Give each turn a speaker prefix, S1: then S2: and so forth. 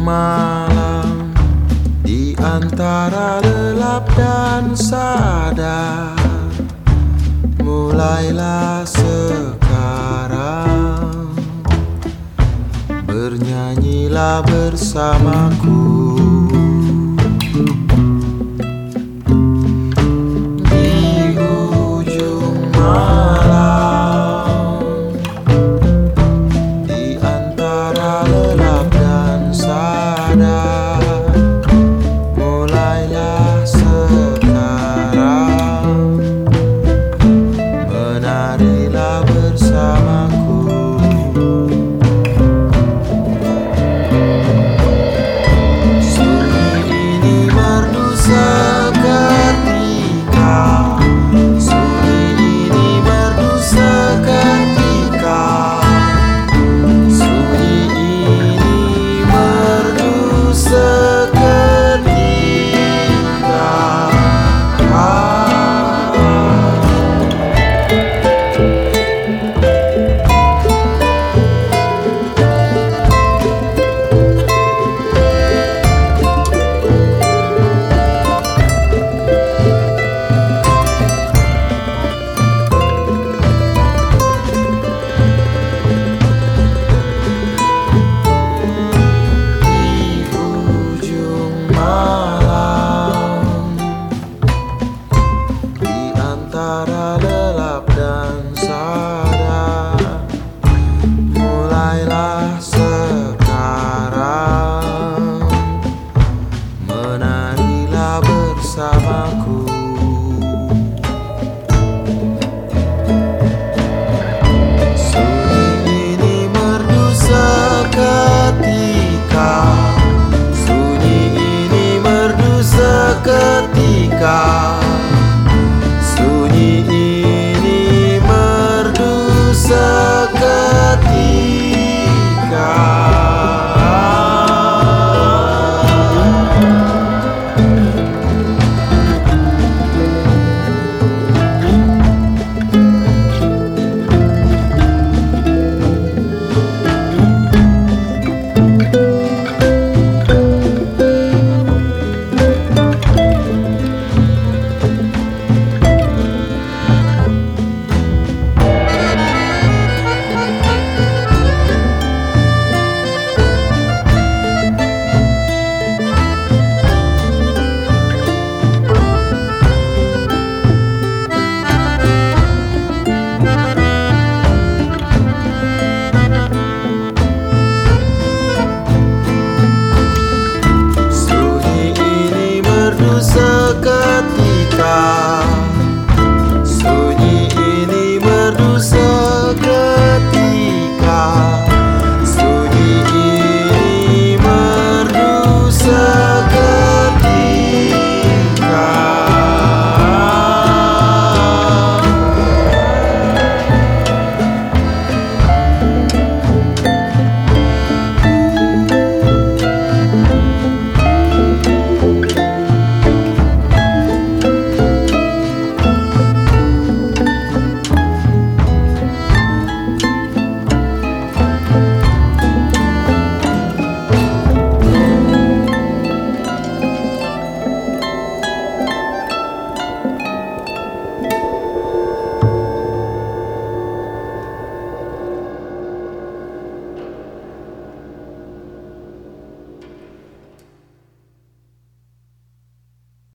S1: malam di antara lelap dan sadar, mulailah sekarang, bernyanyilah bersamaku. Di ujung malam, di antara lelap dan sadar, mulailah sekarang, menarilah bersamaku. Sunyi ini merdu seketika, sunyi ini merdu seketika, sunyi ini merdu seketika. Antara lelap dan sadar, mulailah sekarang, menarilah bersamaku. Sunyi ini merdu seketika, sunyi ini merdu seketika, sunyi ini merdu seketika. Seketika